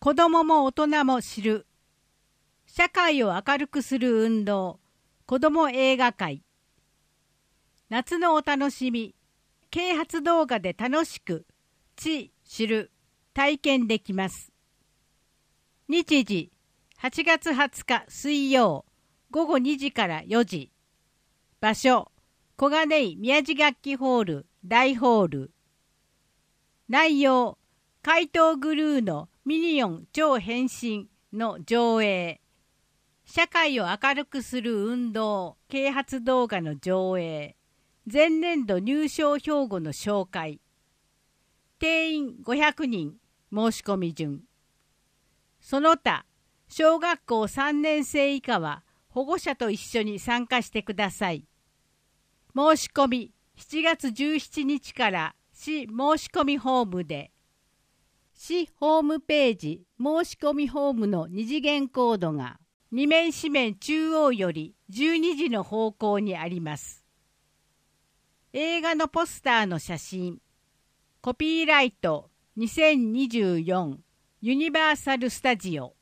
子どもも大人も知る。社会を明るくする運動、子ども映画会。夏のお楽しみ、啓発動画で楽しく、知る、体験できます。日時、8月20日水曜、午後2時から4時。場所、小金井宮地楽器ホール大ホール。内容、怪盗グルーのミニオン超変身の上映。社会を明るくする運動、啓発動画の上映。前年度入賞標語の紹介。定員500人、申し込み順。その他、小学校3年生以下は保護者と一緒に参加してください。申し込み7月17日から市申し込みホームで。市ホームページ申し込みホームの二次元コードが2面紙面中央より12時の方向にあります。映画のポスターの写真。コピーライト2024ユニバーサルスタジオ。